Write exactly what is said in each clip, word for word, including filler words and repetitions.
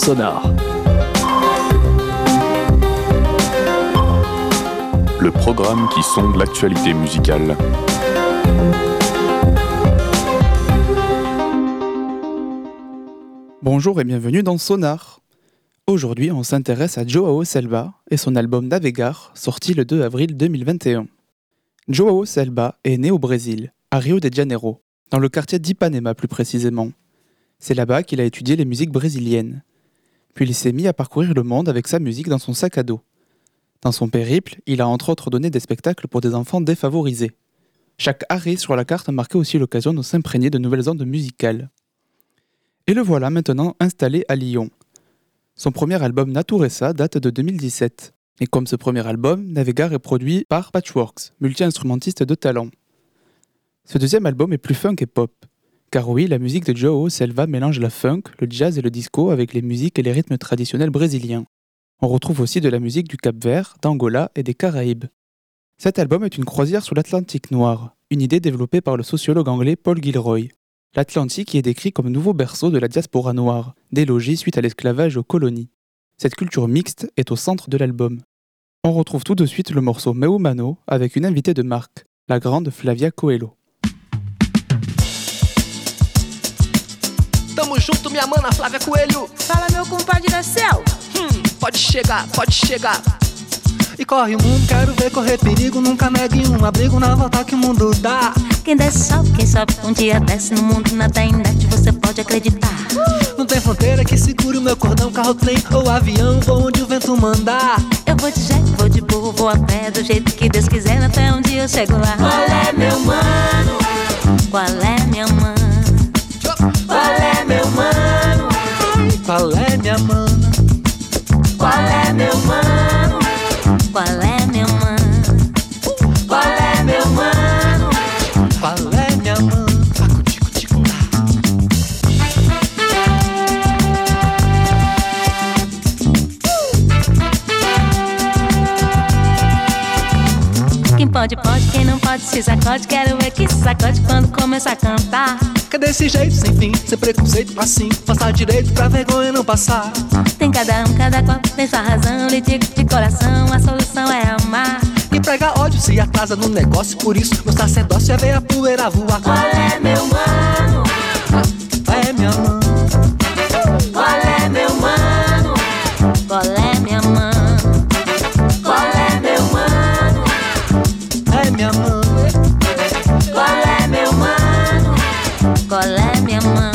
Sonar. Le programme qui sonde l'actualité musicale. Bonjour et bienvenue dans Sonar. Aujourd'hui, on s'intéresse à João Selva et son album Navegar, sorti le deux avril deux mille vingt et un. João Selva est né au Brésil, à Rio de Janeiro, dans le quartier d'Ipanema plus précisément. C'est là-bas qu'il a étudié les musiques brésiliennes. Puis il s'est mis à parcourir le monde avec sa musique dans son sac à dos. Dans son périple, il a entre autres donné des spectacles pour des enfants défavorisés. Chaque arrêt sur la carte marquait aussi l'occasion de s'imprégner de nouvelles ondes musicales. Et le voilà maintenant installé à Lyon. Son premier album Natureza date de deux mille dix-sept. Et comme ce premier album, Navegar est produit par Patchworks, multi-instrumentiste de talent. Ce deuxième album est plus funk et pop. Car oui, la musique de João Selva mélange la funk, le jazz et le disco avec les musiques et les rythmes traditionnels brésiliens. On retrouve aussi de la musique du Cap-Vert, d'Angola et des Caraïbes. Cet album est une croisière sur l'Atlantique noir, une idée développée par le sociologue anglais Paul Gilroy. L'Atlantique y est décrit comme nouveau berceau de la diaspora noire, délogée suite à l'esclavage aux colonies. Cette culture mixte est au centre de l'album. On retrouve tout de suite le morceau Meu Mano avec une invitée de marque, la grande Flavia Coelho. Tamo junto, minha mana Flávia Coelho. Fala, meu compadre da selva. Hum, pode chegar, pode chegar. E corre o mundo, quero ver correr perigo. Nunca negue um abrigo na volta que o mundo dá. Quem desce sobe, quem sobe um dia desce. No mundo nada indete, você pode acreditar. Não tem fronteira que segure o meu cordão. Carro, trem ou avião, vou onde o vento mandar. Eu vou de jet, vou de burro, vou a pé. Do jeito que Deus quiser, até um dia eu chego lá. Qual é, meu mano? Qual é, minha mãe? Qual é, meu mano? Qual é, minha mana? Qual é, meu mano? Qual é, minha mãe? Qual é, meu mano? Qual é, minha mana? Quem pode, pode, quem não pode se sacode. Quero ver que se sacode quando começa a cantar. Cadê esse jeito sem fim, sem preconceito, passinho. Passar direito pra vergonha não passar. Tem cada um, cada qual tem sua razão. Lhe digo de coração, a solução é amar. E prega ódio se atrasa no negócio. Por isso meu sacerdócio é ver a poeira voar. Qual é, meu mano? É minha mãe. Qual é, meu mano? Qual é, minha mãe? Qual é, meu mano? É minha mãe. Qual é, meu mano? Qual é, minha mãe?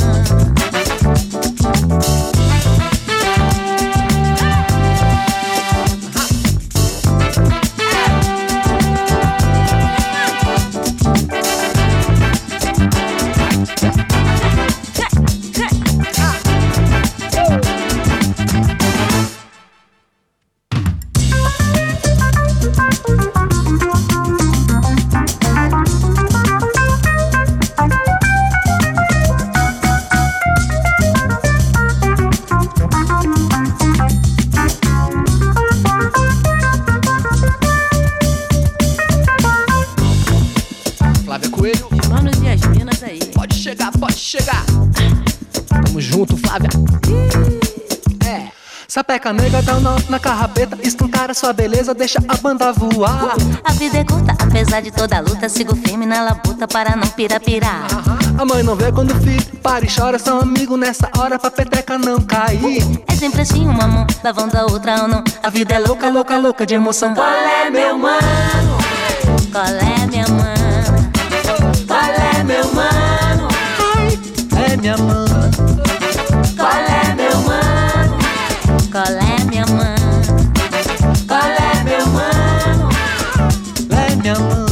Flávia Coelho, Manos e as minas aí. pode chegar, pode chegar. Tamo junto, Flávia. É. Sapeca nega, dá um nó na carrapeta. Escancara sua beleza, deixa a banda voar. A vida é curta, apesar de toda a luta. Sigo firme na labuta para não pirapirar. A mãe não vê quando o filho para e chora. São amigos nessa hora pra peteca não cair. É sempre assim, uma mão lavando a outra ou não. A vida é louca, louca, louca de emoção. Qual é, meu mano? Qual é, minha mãe? Qual é, meu mano? É minha mãe. Qual é, meu mano? Qual é, minha mãe? Qual é, meu mano? É minha mãe.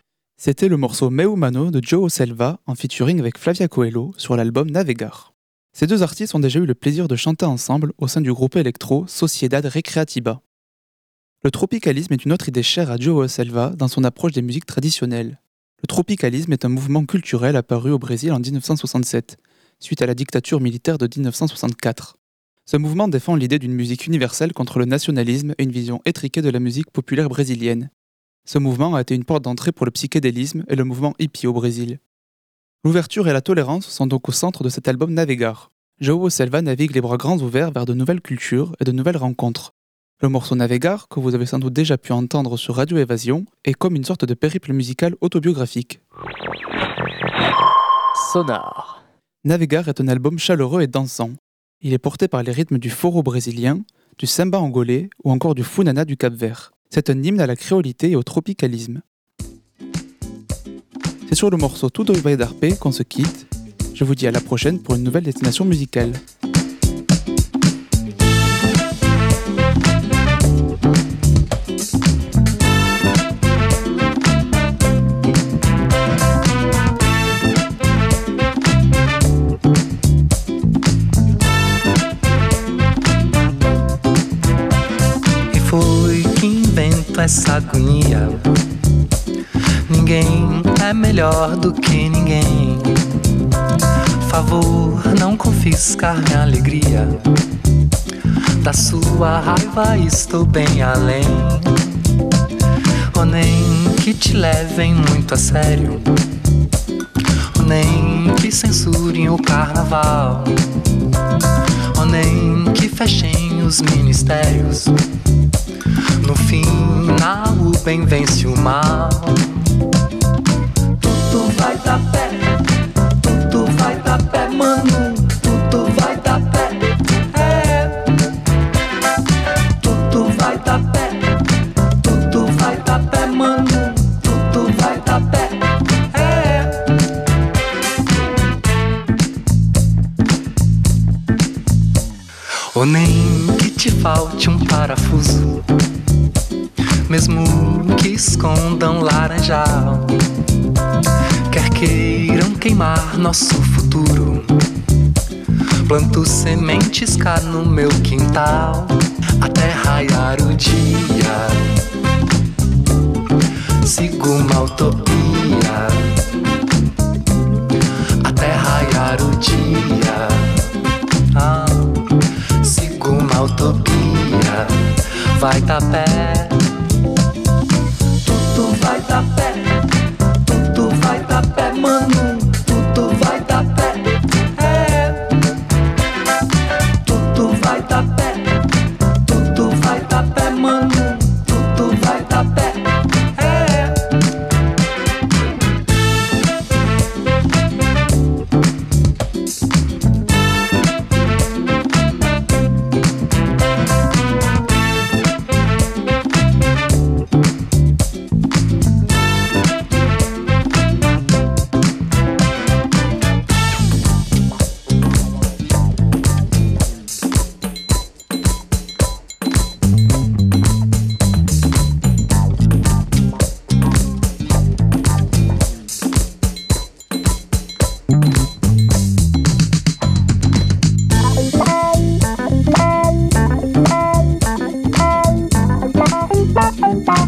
C'était le morceau Meu Mano de João Selva en featuring avec Flavia Coelho sur l'album Navegar. Ces deux artistes ont déjà eu le plaisir de chanter ensemble au sein du groupe électro Sociedad Recreativa. Le tropicalisme est une autre idée chère à João Selva dans son approche des musiques traditionnelles. Le tropicalisme est un mouvement culturel apparu au Brésil en dix-neuf cent soixante-sept, suite à la dictature militaire de dix-neuf cent soixante-quatre. Ce mouvement défend l'idée d'une musique universelle contre le nationalisme et une vision étriquée de la musique populaire brésilienne. Ce mouvement a été une porte d'entrée pour le psychédélisme et le mouvement hippie au Brésil. L'ouverture et la tolérance sont donc au centre de cet album Navegar. João Selva navigue les bras grands ouverts vers de nouvelles cultures et de nouvelles rencontres. Le morceau Navegar, que vous avez sans doute déjà pu entendre sur Radio Évasion, est comme une sorte de périple musical autobiographique. Sonar. Navegar est un album chaleureux et dansant. Il est porté par les rythmes du forró brésilien, du samba angolais ou encore du funana du Cap-Vert. C'est un hymne à la créolité et au tropicalisme. C'est sur le morceau Tudo vai dar pé qu'on se quitte. Je vous dis à la prochaine pour une nouvelle destination musicale. Essa agonia. Ninguém é melhor do que ninguém. Favor, não confiscar minha alegria. Da sua raiva estou bem além. Ou nem que te levem muito a sério, ou nem que censurem o carnaval, ou nem que fechem os ministérios. No final o bem vence o mal. Tudo vai dar pé, tudo vai dar pé, mano. Tudo vai dar pé, é. Tudo vai dar pé, tudo vai dar pé, mano. Tudo vai dar pé, é. Ou nem que te falte um parafuso, mesmo que escondam laranjal. Quer queiram queimar nosso futuro, planto sementes cá no meu quintal. Até raiar o dia, sigo uma utopia. Até raiar o dia, ah, sigo uma utopia. Vai dar pé, tudo vai dar pé, tudo vai dar pé, mano. Tudo vai dar pé, é. Tudo vai dar pé, tudo vai dar pé, mano. Tudo vai dar pé, é. Bye.